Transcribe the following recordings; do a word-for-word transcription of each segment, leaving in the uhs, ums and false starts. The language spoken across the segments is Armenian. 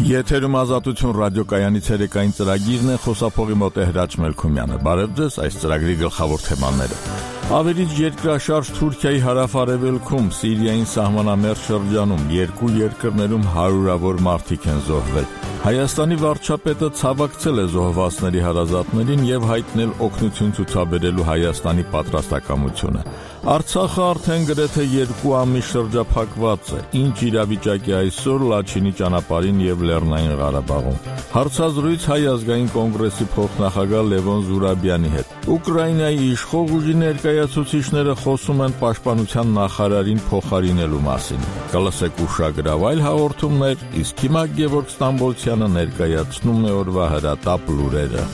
Եթերում ազատություն ռադիոկայանի ցերեկային ծրագիրն է, խոսափողի մոտ է Հրաչ Մելքումյանը։ Բարև ձեզ, այս ծրագրի գլխավոր թեմաները։ Ավերիչ երկրաշարժ Թուրքիայի հարավ-արևելքում, Սիրիային սահմանամերձ շրջանում, երկու երկրներում հարյուրավոր մարդիկ են զոհվել։ Հայաստանի վարչապետը ցավակցել է զոհվածների հարազատներին եւ հայտնել օգնություն ցուցաբերելու Հայաստանի պատրաստակամությունը։ Արցախը արդեն գրեթե երկու ամիս շրջափակված է։ Ինչ իրավիճակ է այսօր Լաչինի ճանապարհին եւ Լեռնային Ղարաբաղում։ Հարցազրույց Հայ ազգային կոնգրեսի փոխնախագահ Լևոն Զուրաբյանի հետ։ Ուկրաինայի իշխող ուժի ներկայացուցիչները խոսում են պաշտպանության նախարարին փոխարինելու մասին։ Կլսեք ուշագրավ այլ հաղորդումներ, իսկ հիմա Գևորգ Ստամբոլցյանը ներկայացնում է օրվա հրատապ լուրերը։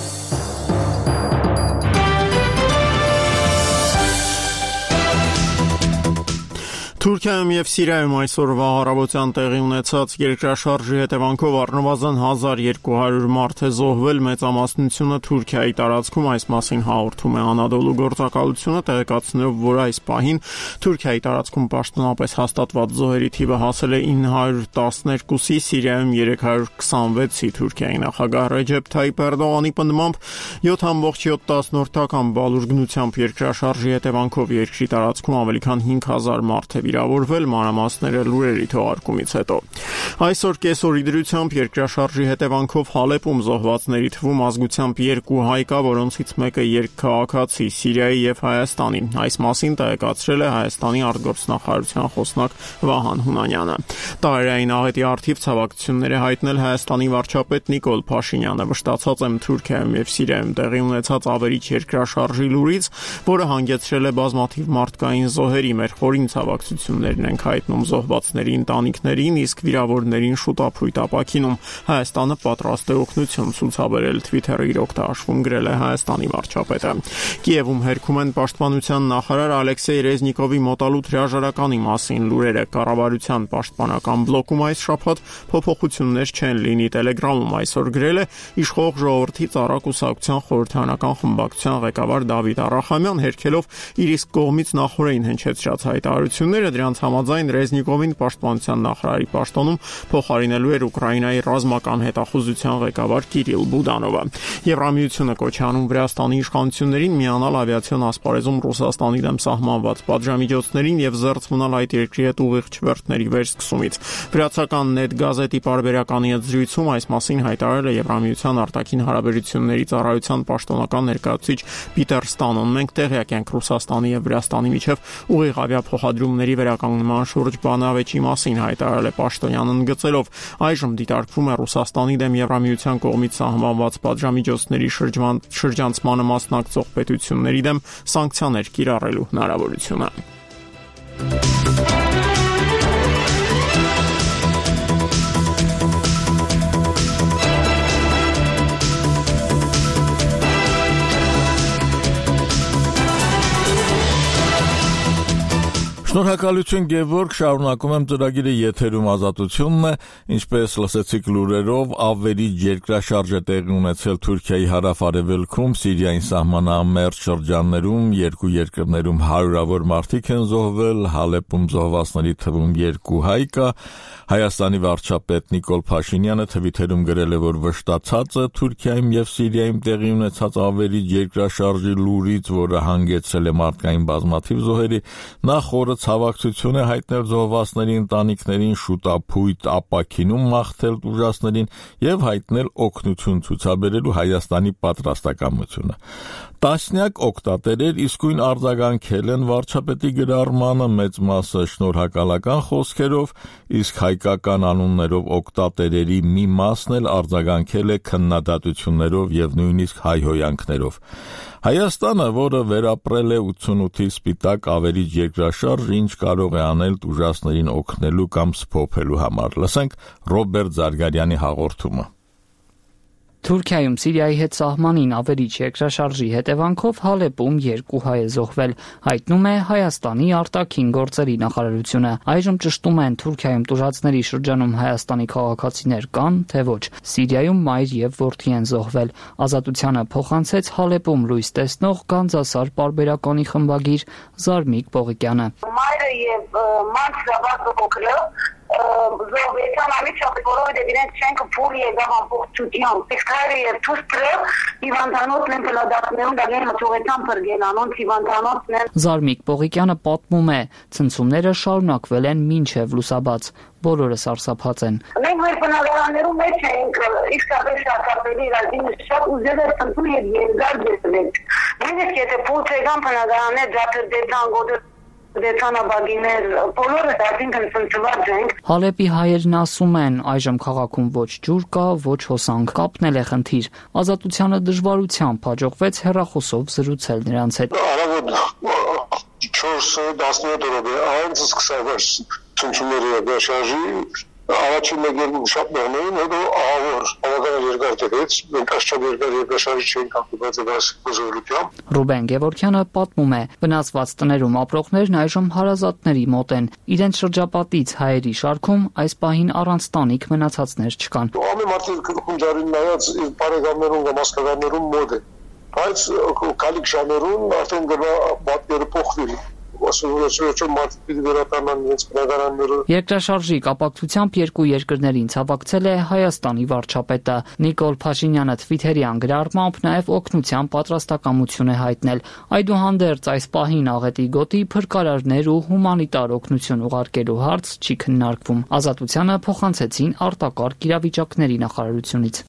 Թուրքիայում եւ Սիրիայում այսօրվա առավոտյան տեղի ունեցած երկրաշարժի հետևանքով առնվազն հազար երկու հարյուր մարդ է զոհվել, մեծամասնությունը Թուրքիայի տարածքում, այս մասին հաղորդում է Անադոլու գործակալությունը, տեղեկացնելով, որ այս պահին Թուրքիայի տարածքում պաշտոնապես հաստատված զոհերի թիվը հասել է ինը հարյուր տասներկուսի, Սիրիայում երեք հարյուր քսանվեցի։ Թուրքիայի նախագահ Ռեջեփ Թայիփ Էրդողանի պնդմամբ յոթ կόμμα յոթ նորթական բալուրգնությամբ երկրաշարժի հետևանքով երկրի տարածքում ավելի քան հինգ հազար մարդ է վիրավորվել, մանրամասները լուրերի թողարկումից հետո։ Այսօր կեսօրի դրությամբ երկրաշարժի հետևանքով Հալեպում զոհվածների թվում ազգությամբ երկու հայ կա, որոնցից մեկը երկքաղաքացի Սիրիայի եւ Հայաստանի։ Այս մասին տեղեկացրել է Հայաստանի արտգործնախարարության խոսնակ Վահան Հունանյանը։ Տարերային աղետի առթիվ ցավակցություններ է հայտնել Հայաստանի վարչապետ Նիկոլ Փաշինյանը։ Վշտացած եմ Թուրքիայում եւ Սիրիայում տեղի ունեցած ավերիչ երկրաշարժի լուրից, որը հանգեցրել է բազմաթիվ մարդկային զոհերի։ Մեր խորին ցավակցություններն ենք հայտնում զոհվածների ընտանիքներին, իսկ վիրավորներին շուտապույտ ապաքինում։ Հայաստանը պատրաստ է օգնություն ցուցաբերել, Twitter-ի իր օգտաշվում գրել է Հայաստանի վարչապետը։ Կիևում հերքում են պաշտպանության նախարար Ալեքսեյ Ռեզնիկովի մոտալուտ հրաժարականի մասին լուրերը։ Կառավարության պաշտպանական բլոկում այս շաբաթ փոփոխություններ չեն լինի, Telegram-ում այսօր գրել է իշխող ժողովրդի ծառա կուսակցության խորհրդարանական խմբակցության ղեկավար Դավիթ Արախամյան, հերքելով իր իսկ կողմից նախորդին հնչեցրած հայտարարությունները, դրանց համաձայն Ռեզնիկովին պաշտպանության նախարարի պաշտոնում փոխարինելու էր Ուկրաինայի ռազմական հետախուզության ղեկավար Կիրիլ Բուդանովը։ Եվրամիությունը կոչ է անում Վրաստանի իշխանություններին միանալ ավիացիոն ասպարեզում Ռուսաստանի դեմ սահմանված պատժամիջոցներին եւ զերծ մնալ այդ երկրի հետ ուղիղ չվերթների վերսկսումից։ Վրացական Net գազետի պարբերականի հետ զրույցում այս մասին հայտարարել է Եվրամիության արտաքին հարաբերությունների ծառայության պաշտոնական ներկայացուցիչ Պիտեր Ստանոն։ Մենք տեղյակ ենք Ռուսաստանի եւ Վրաստանի միջև ուղիղ ավիափոխադրումների վերականգնման շուրջ բանավեճի մասին, հայտարարել է Պաշտոնյանն ընդգծելով, այժմ դիտարկվում է Ռուսաստանի դեմ Եվրամիության կողմից սահմանված պատժամիջոցների շրջանցմանը մասնակցող պետությունների դեմ սանկցիաներ կիրառելու հնարավորությունը։ Շնորհակալություն Գևորգ, շարունակում եմ ծրագիրը, եթերում ազատությունն է, ինչպես լսեցիք լուրերով, ավերիչ երկրաշարժ է տեղի ունեցել Թուրքիայի հարավ-արևելքում, Սիրիային սահմանամերձ շրջաններում, երկու երկրներում հարյուրավոր մարդիկ են զոհվել, Հալեպում զոհվածների թվում երկու հայ կա։ Հայաստանի վարչապետ Նիկոլ Փաշինյանը Twitter-ում գրել է, որ վշտացած է Թուրքիայում եւ Սիրիայում տեղի ունեցած ավերիչ երկրաշարժի լուրից, որը հանգեցրել է մարդկային բազմաթիվ զոհերի, նախ օրը ցավակցություն է հայտնել զոհվածների ընտանիքներին, շուտապույտ ապաքինում մաղթել տուժածներին եւ հայտնել օգնություն ցուցաբերելու Հայաստանի պատրաստակամությունը։ Տասնյակ օգտատերեր իսկույն արձագանքել են վարչապետի գրառմանը, մեծ մասը շնորհակալական խոսքերով, իսկ հայկական անուններով օգտատերերի մի մասն էլ արձագանքել է քննադատություններով եւ նույնիսկ հայհոյանքներով։ Հայաստանը, որը վերապրել է ութսունութի սպիտակ ավերիչ երկրաշարժ, ինչ կարող է անել տուժածներին օգնելու կամ սփոփելու համար։ Լսենք Ռոբերտ Զարգարյանի հաղորդումը։ Թուրքիայում Սիրիայի հետ սահմանին ավերիչ երկրաշարժի հետևանքով Հալեպում երկու հայ է զոհվել, հայտնում է Հայաստանի արտաքին գործերի նախարարությունը։ Այժմ ճշտում են Թուրքիայում տուժածների շրջանում Հայաստանի քաղաքացիներ կան, թե ոչ։ Սիրիայում մայր եւ որդի են զոհվել։ Ազատությանը փոխանցեց Հալեպում լույս տեսնող Գանձասար պարբերականի խմբագիր Զարմիկ Պողիկյանը։ Մայրը եւ մանց զավակը փոքրը զոհվեցան ամիջապես, որովհետև իրենց շենքը փուլ եկավ ամբողջությամբ։ Իսկ հայրը եւ թուրքը հիվանդանոցն են փլադատներում դակեն հաջողեցան փրկել անոնց հիվանդանոցն են։ Զարմիկ Պողիկյանը պատմում է, ցնցումները շարունակվել են մինչև լուսաբաց։ Բոլորը սարսափած են։ Մենք մեր բնակարաններում մեջ ենք իսկապես շարքապելի իրազինը շատ ուզել է ծնվում և երկար դեսվենք։ Նույնիսկ եթե փոց եկան բնակարաններ ձախրդեցան, գոդեցան աբագիներ, բոլորը դարձինքն ծնծված ենք։ Հալեպի հայերն ասում են, այժմ քաղաքում ոչ ջուր կա, ոչ հոսանք, կապնել է խնդիր։ Ազատությանը դժվարությամբ հաջողվեց հեռախոսով զրուցել նրանց հետ։ չորս տասնյոթ րոպե անց սկսավ ցնցումները դաշարժի առաջին մեկ շատ նորմալ հետո ահավոր բավական երկար տևեց մենք աշխատ երկար երկրաշարժի չենք կապված այս զորությամբ Ռուբեն Գևորգյանը պատմում է վնասված տներում ապրողներն այժմ հարազատների մոտ են իրենց շրջապատից հայերի շարքում այս պահին առանց տանիք մնացածներ չկան ամեն մարդիկ քունջարին նայած իր բարեկամներուն կամ հասկանալներուն մոտ է բայց կալիք ժամերուն արդեն գնա պատկերը փոխվել Երկրաշարժի կապակցությամբ երկու երկրներին ցավակցել է Հայաստանի վարչապետը Նիկոլ Փաշինյանը Թվիթերյան գրառմամբ նաև օգնության պատրաստակամություն է հայտնել այդուհանդերձ այս պահին աղետի գոտի փրկարարներ ու հումանիտար օգնություն ուղարկելու հարց չի քննարկվում Ազատությանը փոխանցեցին արտակարգ իրավիճակների նախարարությունից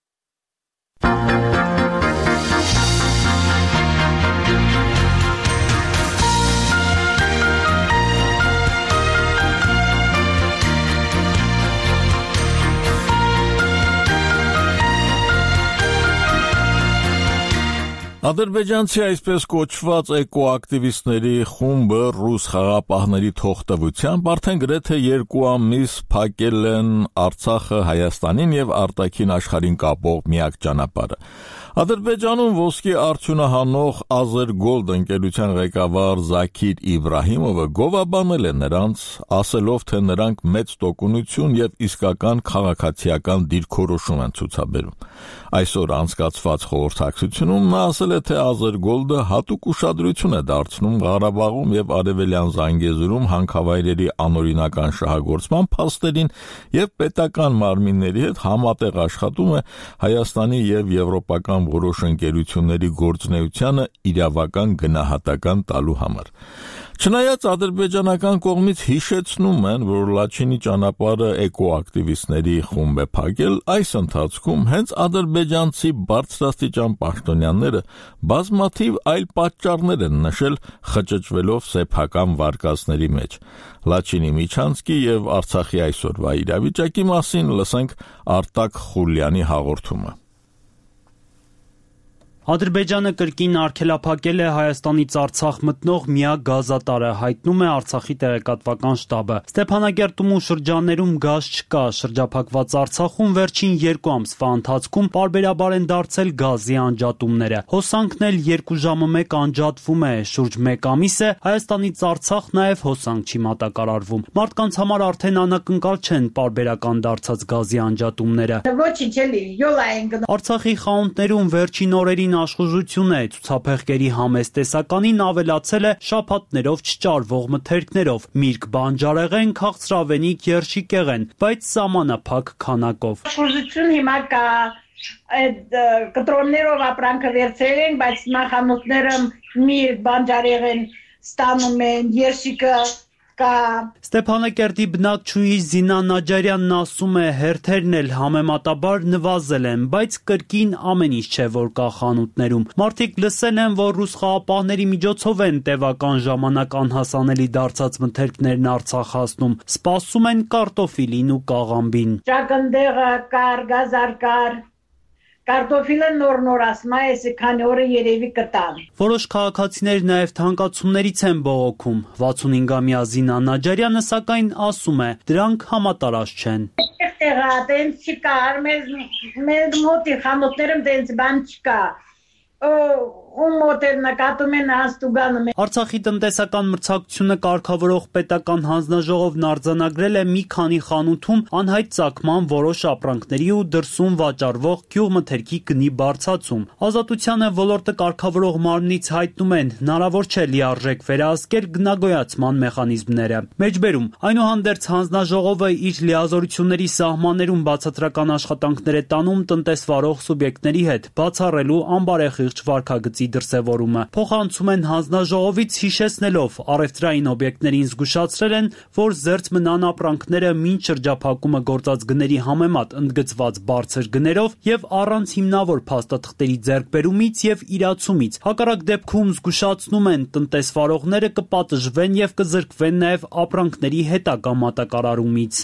Ադրբեջանցի այսպես կոչված էկոակտիվիստների խումբը ռուս խաղապահների թողտվությամբ արդեն գրեթե երկու ամիս փակել են Արցախը Հայաստանին եւ արտաքին աշխարհին կապող միակ ճանապարհը։ Ադրբեջանում ոսկի արդյունահանող Azergold ընկերության ղեկավար Զաքիր Իբրահիմովը գովաբանել է նրանց, ասելով, թե նրանք մեծ տոկունություն եւ իսկական քաղաքացիական դիրքորոշում են ցուցաբերում։ Այսօր անցկացված խորհրդակցությունում նա ասել է, թե Azergold-ը հատուկ ուշադրություն է դարձնում Ղարաբաղում եւ Արևելյան Զանգեզուրում հանքավայրերի անօրինական շահագործման փաստերին եւ պետական մարմինների հետ համատեղ աշխատում է Հայաստանի եւ եվրոպական որոշ ընկերությունների գործունեությանը իրավական գնահատական տալու համար։ Չնայած ադրբեջանական կողմից հիշեցնում են, որ Լաչինի ճանապարհը էկոակտիվիստների խումբ է փակել, այս ընթացքում հենց ադրբեջանցի բարձրաստիճան պաշտոնյաները բազմաթիվ այլ պատճառներ են նշել, խճճվելով սեփական վարկածների մեջ։ Լաչինի Միչանսկի եւ Արցախի այսօրվա իրավիճակի մասին լսենք Արտակ Խուլյանի հաղորդումը։ Ադրբեջանը կրկին արգելափակել է Հայաստանից Արցախ մտնող միակ գազատարը, հայտնում է Արցախի տեղեկատվական շտաբը։ Ստեփանագերտում ու շրջաններում գազ չկա, շրջափակված Արցախում վերջին երկու ամսվա ընթացքում պարբերաբար են դարձել գազի անջատումները։ Հոսանքն էլ երկու ժամը մեկ անջատվում է, շուրջ մեկ ամիս է Հայաստանից Արցախ նաև հոսանք չի մատակարարվում։ Մարդկանց համար արդեն անակնկալ չեն պարբերական դարձած գազի անջատումները։ Արցախի խանութներում վերջին օրերին աշխուժություն է, ցուցափեղկերի համեստ տեսականին ավելացել է շաբաթներով չճարվող մթերքներով, միրգ բանջարեղեն, քաղցրավենիք, երշիկեղեն, բայց սահմանափակ քանակով։ Աշխուժություն հիմա կա, այդ կտրոններով ապրանքը վերցրել են, բայց նախանութները միրգ բանջարեղեն ստանում են, երշիկը Ստեփանակերտի բնակչուհի Զինա Նաջարյանն ասում է, հերթերն էլ համեմատաբար նվազել են, բայց կրկին ամեն ինչ չէ, որ կա խանութներում։ Մարդիկ լսել են, որ ռուս խաղապահների միջոցով են տևական ժամանակ անհասանելի դարձած մթերքներն Արցախ հասնում, սպասում են կարտոֆիլին ու կաղամբին։ Ճակնդեղը կար, գազար կար, կարտոֆիլը նոր-նոր ասում է, էսի քանի օրը երևի կտան։ Որոշ քաղաքացիներ նաև թանկացումներից են բողոքում։ վաթսունհինգամյա Զինա Նաջարյանը սակայն ասում է, դրանք համատարած չեն։ Տեղա տենց չկա, մեզ մեզ մոտի խանութներում տենց բան չկա։ ում մոտ էլ նկատում են հաստուգանը։ Արցախի տնտեսական մրցակցությունը կարգավորող պետական հանձնաժողովն արձանագրել է մի քանի խանութում անհայտ ծագման որոշ ապրանքների ու դրսում վաճառվող գյուղմթերքի գնի բարձրացում։ Ազատությանը ոլորտը կարգավորող մարմնից հայտնում են, հնարավոր չէ լիարժեք վերահսկել գնագոյացման մեխանիզմները։ Մեջբերում, այնուհանդերձ հանձնաժողովը իր լիազորությունների սահմաններում բացատրական աշխատանքներ է տանում տնտեսվարող սուբյեկտների հետ, բացառելու անբարեխիղճ վարքագծի դրսևորումը։ Փոխանցում են հանձնաժողովից հիշեցնելով առևտրային օբյեկտներին զգուշացրել են, որ զերծ մնան ապրանքները մինչ շրջափակումը գործած գների համեմատ ընդգծված բարձր գներով եւ առանց հիմնավոր փաստաթղթերի ձեռքբերումից եւ իրացումից։ Հակառակ դեպքում զգուշացնում են տնտեսվարողները կպատժվեն եւ կզրկվեն նաեւ ապրանքների հետագա մատակարարումից։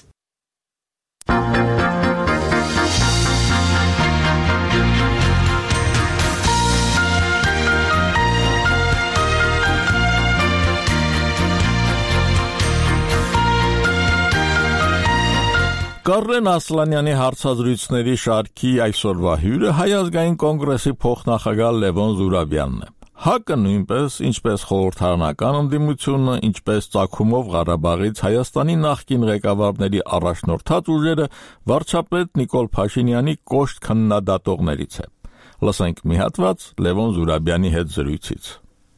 Կարեն Ասլանյանի հարցազրույցների շարքի այսօրվա հյուրը Հայ ազգային կոնգրեսի փոխնախագահ Լևոն Զուրաբյանն է։ ՀԱԿ-ը նույնպես, ինչպես խորհրդարանական ընդդիմությունը, ինչպես ծագումով Ղարաբաղից Հայաստանի նախկին ղեկավարների առաջնորդած ուժերը վարչապետ Նիկոլ Փաշինյանի կոշտ քննադատողներից է։ Լսենք մի հատված Լևոն Զուրաբյանի հետ զրույցից։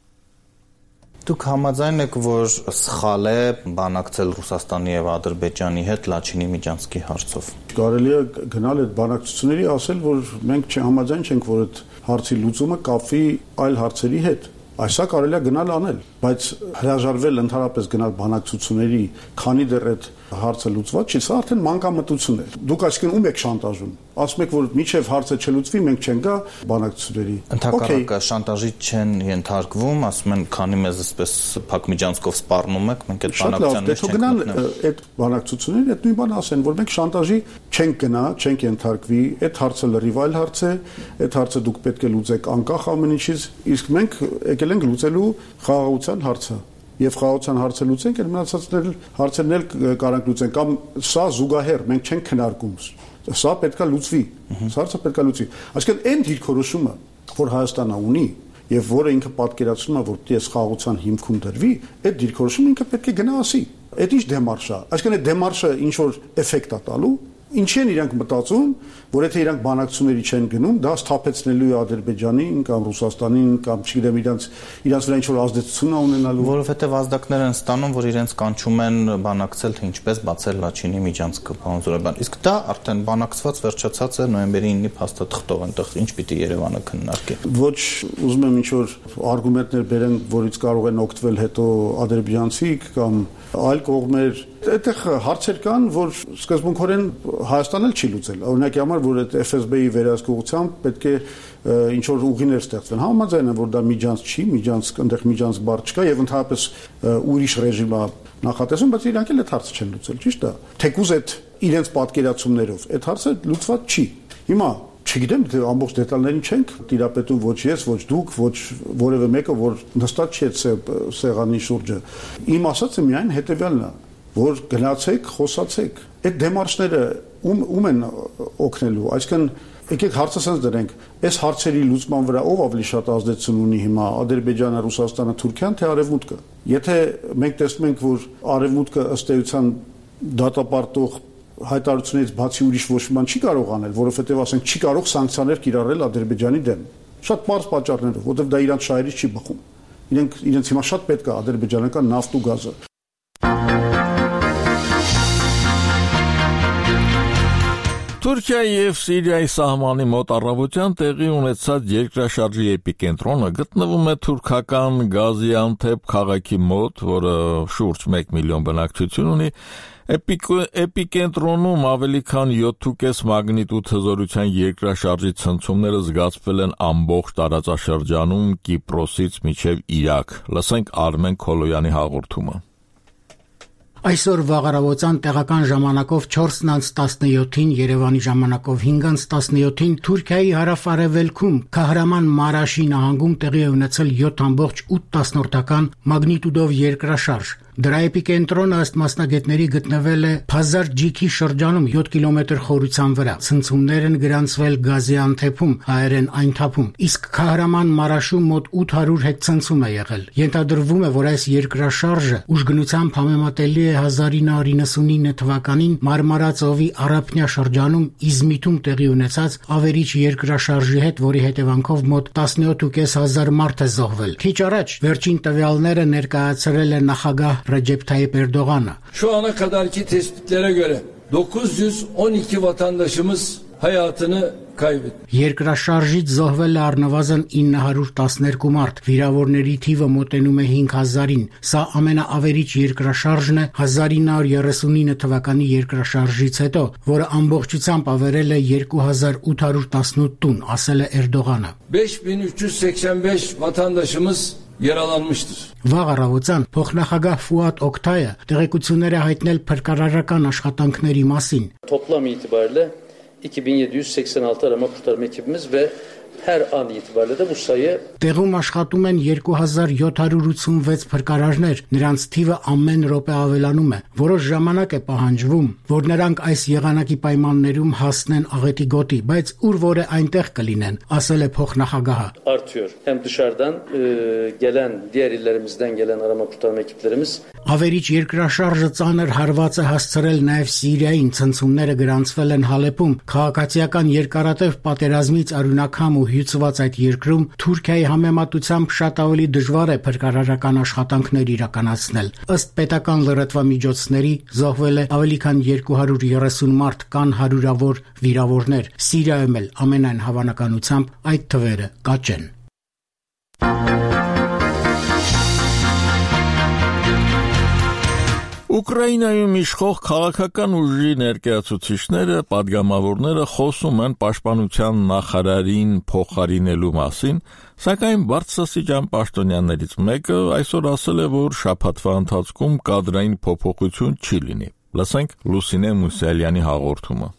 Դուք համաձայն եք, որ սխալ է բանակցել Ռուսաստանի եւ Ադրբեջանի հետ Լաչինի միջանցքի հարցով։ Կարելի է գնալ այդ բանակցությունների, ասել, որ մենք չհամաձայն չենք, որ այդ հարցի լուծումը կապվի այլ հարցերի հետ։ Այսա կարելի է գնալ անել, բայց հրաժարվել ընդհանրապես գնալ բանակցությունների, քանի դեռ այդ հարցը լուծված չի, սա արդեն մանկամտություն է։ Դուք այսինքն ում եք շանտաժում։ Ասում եք, որ միջև հարցը չլուծվի, մենք չենք գա բանակցությունների։ Ընդհակառակը շանտաժի չեն ենթարկվում, ասում են, քանի մեզ այսպես փակ միջանցքով սպառնում եք, մենք այդ բանակցությունների չենք գնալ։ Այդ բանակցությունների այդ նույն բանը ասեն, որ մենք շանտաժի չենք գնա, չենք ենթարկվի, այդ հարցը լրիվ այլ հարց է, այդ հարցը դուք պետք է լուծեք անկախ ամեն ինչից, իսկ մենք եկել ենք լուծելու խաղաղության հարցը։ Եվ խաղաղության հարցը լուծենք, այդ մնացածներ հարցերն էլ կարանք լուծենք, կամ սա զուգահեռ մենք չենք քննարկում։ Սա պետքա լուծվի։ Սա հարցը պետքա լուծվի։ Այսինքն այն դիրքորոշումը, որ Հայաստանը ունի եւ որը ինքը պատկերացնում է, որ դες խաղաղության հիմքում դրվի, այդ դիրքորոշումը ինքը պետք է գնա ասի։ Այդ ինչ դեմարշ է։ Այսինքն այդ դեմարշը ինչ որ էֆեկտ է տալու։ Ինչի են իրանք մտածում, որ եթե իրանք բանակցությունների չեն գնում, դա սթափեցնելու է Ադրբեջանին կամ Ռուսաստանին կամ չգիտեմ իրանք իրանք վրա ինչ-որ ազդեցություն ունենալու, որովհետև ազդակներ են ստանում, որ իրենց կանչում են բանակցել, թե ինչպես բացել Լաչինի միջանցքը, պարոն Զուրաբյան։ Իսկ դա արդեն բանակցված վերջացած է նոյեմբերի ինը փաստաթղթով, այնտեղ ինչ պիտի Երևանը քննարկի։ Ոչ, ուզում եմ ինչ-որ արգումենտներ բերեն, որից կարող են օգտվել հետո ադրբեջանցիք կամ այլ կողմեր։ Այդտեղ հարցեր կան, որ սկզբունքորեն Հայաստանն էլ չի լուծել։ Օրինակի համար, որ այդ Էֆ Էս Բի-ի վերահսկողությամբ պետք է ինչ որ ուղիներ ստեղծվեն։ Համաձայն եմ, որ դա միջանց չի, միջանց այնտեղ միջանց բառ չկա եւ ընդհանրապես ուրիշ ռեժիմ է նախատեսում, բայց իրանք էլ այդ հարցը չեն լուծել, ճիշտ է։ Թեկուզ այդ իրենց պատկերացումներով այդ հարցը լուծված չի։ Հիմա չգիտեմ, թե ամբողջ դետալներին չենք տիրապետում ոչ ես, ոչ դուք, ոչ որևէ մեկը, որ նստած չի այդ սեղանի շուրջը։ Իմ ասածը միայն հետեւյալն է, որ գնացեք, խոսացեք։ Այդ դեմարշները ում ում են օգնելու, այսինքն եկեք հարցը sense դրենք, այս հարցերի լուծման վրա ով ավելի շատ ազդեցություն ունի հիմա, Ադրբեջանը, Ռուսաստանը, Թուրքիան, թե Արևմուտքը։ Եթե մենք տեսնում ենք, որ Արևմուտքը ըստ էության դատապարտող հայտարարությունից բացի ուրիշ ոչ մի բան չի կարող անել, որովհետև ասենք չի կարող սանկցիաներ կիրառել Ադրբեջանի դեմ։ Շատ բարձ պատճառներով, որովհետև դա իրենց շահերից չի բխում։ Իրենք իրենց հիմա շատ պետք է ադրբեջանական նավթ ու գազը։ Թուրքիայի եւ Սիրիայի սահմանի մոտ առավոտյան տեղի ունեցած երկրաշարժի էպիկենտրոնը գտնվում է թուրքական Գազիանթեփ քաղաքի մոտ, որը շուրջ մեկ միլիոն բնակչություն ունի։ Էպիկենտրոնում ավելի քան յոթ կoma պենս մագնիտուդ հզորության երկրաշարժի ցնցումները զգացվել են ամբողջ տարածաշրջանում Կիպրոսից մինչև Իրաք։ Լսենք Արմեն Քոլոյանի հաղորդումը։ Այսօր վաղարավոցյան տեղական ժամանակով չորսն անց տասնյոթին, Երևանի ժամանակով հինգ անց տասնյոթին Թուրքիայի հարավ-արևելքում Քահրաման Մարաշի նահանգում տեղի է ունեցել յոթ կoma ութ մագնիտուդով երկրաշարժ։ Դրա էպիկենտրոնը ըստ մասնագետների գտնվել է Փազար-Ջիքի շրջանում յոթ կիլոմետր խորության վրա։ Ցնցումներ են գրանցվել Գազիանթեփում, հայերեն Այնթափում, իսկ Քահրաման Մարաշում մոտ ութ հարյուր հեկ ցնցում է եղել։ Ենթադրվում է, որ այս երկրաշարժը ուժգնությամբ համեմատելի է հազար ինը հարյուր իննսունինը թվականին Մարմարա ծովի Առափնյա շրջանում Իզմիթում տեղի ունեցած ավերիչ երկրաշարժի հետ, որի հետևանքով մոտ տասնյոթ հազար պանսյոթ մարդ է զոհվել։ Քիչ առաջ վերջին տվյալները ներկայացրել է նախագահ Ռեջեփ Թայիփ Էրդողանը։ Şu ana kadarki tespitlere göre dokuz yüz on iki vatandaşımız hayatını kaybetti. Երկրաշարժից զոհվել է առնվազն ինը հարյուր տասներկու մարդ, վիրավորների թիվը մոտենում է հինգ հազարին։ Սա ամենաավերիչ երկրաշարժն է հազար ինը հարյուր երեսունինը թվականի երկրաշարժից հետո, որը ամբողջությամբ ավերել է երկու հազար ութ հարյուր տասնութ տուն, ասել է Էրդողանը։ beş bin üç yüz seksen beş vatandaşımız yaralanmıştır. Վաղ առավոտյան փոխնախագահ Ֆուադ Օկտայը տեղեկություններ է հայտնել փրկարարական աշխատանքների մասին։ Toplam itibariyle iki bin yedi yüz seksen altı arama kurtarma ekibimiz ve her an itibariyle de bu sayı Տեղում աշխատում են երկու հազար յոթ հարյուր ութսունվեց փրկարարներ, նրանց թիվը ամեն րոպե ավելանում է։ Որոշ ժամանակ է պահանջվում, որ նրանք այս եղանակի պայմաններում հասնեն աղետի գոտի, բայց ուր որ է այնտեղ կլինեն, ասել է փոխնախագահը։ Artıyor. Hem dışarıdan e, gelen diğer illerimizden gelen arama kurtarma ekiplerimiz Ավերիչ երկրաշարժը ծանր հարված է հասցրել նաև Սիրիային, ցնցումները գրանցվել են Հալեպում, քաղաքացիական երկարատև պատերազմից արյունակամ ու հյուծված այդ երկրում Թուրքիայի համեմատությամբ շատ ավելի դժվար է փրկարարական աշխատանքներ իրականացնել։ Ըստ պետական լրատվամիջոցների զոհվել է ավելի քան երկու հարյուր երեսուն մարդ, կան հարյուրավոր վիրավորներ։ Սիրիայում էլ ամենայն հավանականությամբ այդ թվերը կաճեն։ Ուկրաինայում իշխող քաղաքական ուժի ներկայացուցիչները, падգամավորները խոսում են պաշտպանության նախարարին փոխարինելու մասին, սակայն բարձրաստիճան պաշտոնյաներից մեկը այսօր ասել է, որ շաբաթվա ընթացքում կադրային փոփոխություն չի լինի։ Լսենք Լուսինե Մուսալյանի հաղորդումը։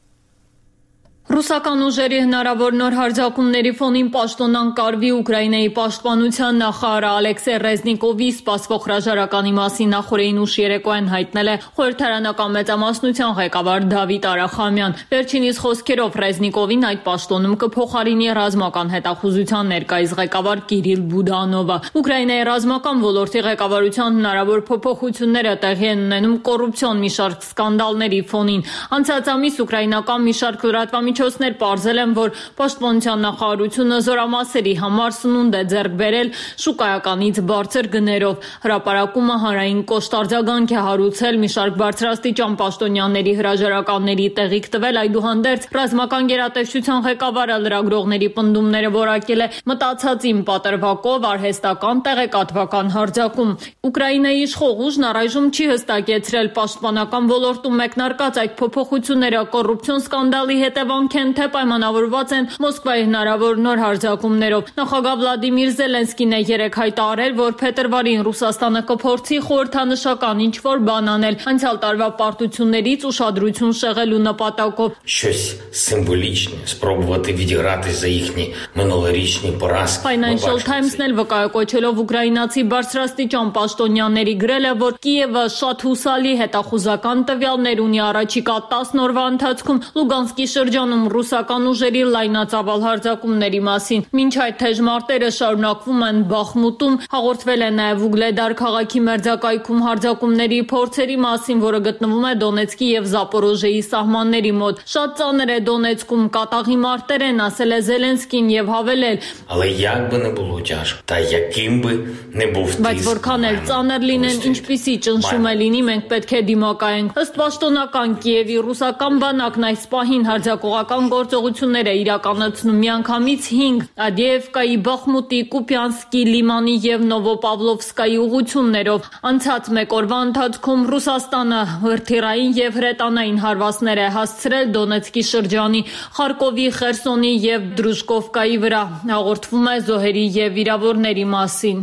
Ռուսական ուժերի հնարավոր նոր հարձակումների ֆոնին պաշտոնան կարվի Ուկրաինայի պաշտպանության նախարար Ալեքսեյ Ռեզնիկովի սպասվող հրաժարականի մասին նախորդին ուշ երեկոյան հայտնել է խորհրդարանական մեծամասնության ղեկավար Դավիթ Արախամյան։ Վերջինիս խոսքերով Ռեզնիկովին այդ պաշտոնում կփոխարինի ռազմական հետախուզության ներկայիս ղեկավար Կիրիլ Բուդանովը։ Ուկրաինայի ռազմական ոլորտի ղեկավարության հնարավոր փոփոխությունները տեղի են ունենում կոռուպցիոն մի շարք սկանդալների ֆոնին։ Անցած ամիս ուկրաինական մի շարք լրատվամիջոցներ պարզել են, որ պաշտպանության նախարարությունը զորամասերի համար սնունդ է ձեռք բերել շուկայականից բարձր գներով։ Հրապարակումը հանրային կոշտ արձագանք է հարուցել, մի շարք բարձրաստիճան պաշտոնյաների հրաժարականների տեղիք տվել, այդուհանդերձ ռազմական գերատեսչության ղեկավարը լրագրողների պնդումները որակել է մտածածին պատրվակով արհեստական տեղեկատվական հարձակում։ Ուկրաինայի իշխող ուժն առայժմ չի հստակեցրել պաշտպանական ոլորտում մեկնարկած այդ փոփոխությունները կոռուպցիոն սկանդալի հետևանք են, թե պայմանավորված են Մոսկվայի հնարավոր նոր հարձակումներով։ Նախագահ Վլադիմիր Զելենսկին է երեկ հայտարարել, որ փետրվարին Ռուսաստանը կփորձի խորհրդանշական ինչ-որ բան անել անցյալ տարվա պարտություններից ուշադրություն շեղելու նպատակով։ Щось символічне, спробувати відіграти за їхні минулорічні поразки. Financial Times-ն էլ վկայակոչելով ուկրաինացի բարձրաստիճան պաշտոնյաների գրել է, որ Կիևը շատ հուսալի հետախուզական տվյալներ ունի առաջիկա տասն օրվա ընթացքում Լուգանսկի շրջանում ռուսական ուժերի լայնածավալ հարձակումների մասին։ Մինչ այդ թեժ մարտերը շարունակվում են Բախմուտում, հաղորդվել է նաև Ուգլեդար քաղաքի մերձակայքում հարձակումների փորձերի մասին, որը գտնվում է Դոնեցկի եւ Զապորոժեի սահմանների մոտ։ Շատ ծանր է Դոնեցկում, կատաղի մարտեր են, ասել է Զելենսկին եւ հավելել. Але як би не було тяжко, та яким би не був тиск. Բայց որքան էլ ծանր լինեն, ինչպիսի ճնշում է լինի, մենք պետք է դիմակայենք։ Ըստ պաշտոնական Կիևի ռուսական բանակն այս պահին հարձակողական գործողություններ է իրականացնում միանգամից հինգ Ադիևկայի, Բախմուտի, Կուպյանսկի, Լիմանի եւ Նովոպավլովսկայի ուղություններով։ Անցած մեկ օրվա ընթացքում Ռուսաստանը հրթիռային եւ հրետանային հարվածներ է հասցրել Դոնեցկի շրջանի, Խարկովի, Խերսոնի եւ Դրուժկովկայի վրա։ Հաղորդվում է զոհերի եւ վիրավորների մասին։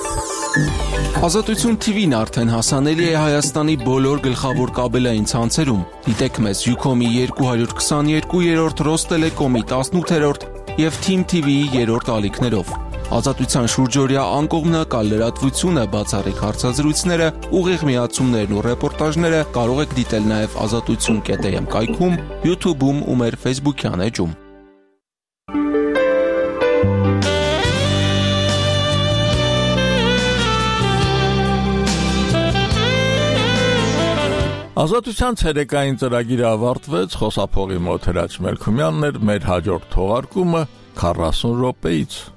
Ազատություն T V-ն արդեն հասանելի է Հայաստանի բոլոր գլխավոր կաբելային ցանցերում։ Դիտեք մեզ Յուքոմի երկու հարյուր քսաներկու երրորդ, Ռոստելեկոմի տասնութերորդ եւ Թիմ T V-ի երրորդ ալիքներով։ Ազատության շուրջօրյա անկողմնակալ լրատվությունը, բացառիկ հարցազրույցները, ուղիղ միացումներն ու ռեպորտաժները կարող եք դիտել նաև ազատություն կետ է էմ կայքում, YouTube-ում ու մեր Facebook-յան էջում։ Ազատության ցերեկային ծրագիրը ավարտվեց, խոսափողի մոտ Հրաչ Մելքումյանն էր, մեր հաջորդ թողարկումը քառասուն րոպեից։